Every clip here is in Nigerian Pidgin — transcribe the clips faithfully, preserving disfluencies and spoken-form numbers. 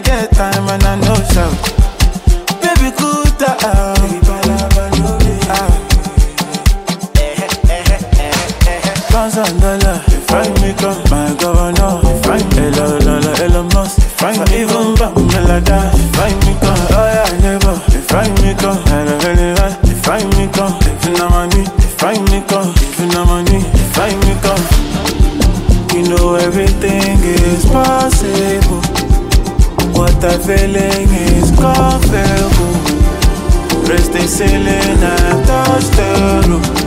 get time and I know shout. Baby, cool down. Pounds and dollar, if I make up my governor, if I Ella, Ella, Elon Musk, if I even back me like that, if I make up, oh yeah, never, if I make up, Ella, Ella, if I make up, if you know money, if I make up, if you know money, if I make up, you know everything is possible. What I'm feeling is comfortable. Raise the ceiling and touch the roof.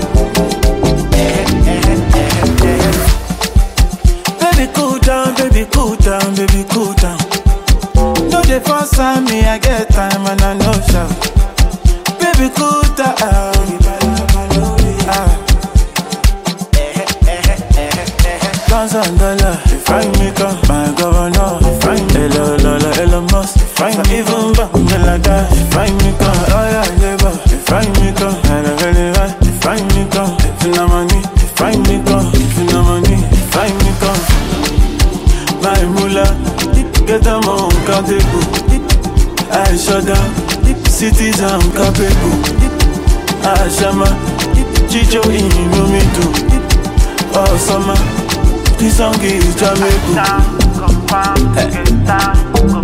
Baby, cool down, baby, cool down, baby, cool down. No, the first time me, I get time and I know shout. Baby, cool down. Ah. Pounds and dollar, if I make up my governor, if I Ella, Ella, Elon Musk, if I even back me like that, if I make up, oh yeah, never, if I make up, Ella, Ella, if I make up, if you know money, if I make up, if you know money, if I make up. My mullah, get them on capable. I shut down, cities I'm capable. I shama, Chicho in me too. Oh summer, this song is Jamaican.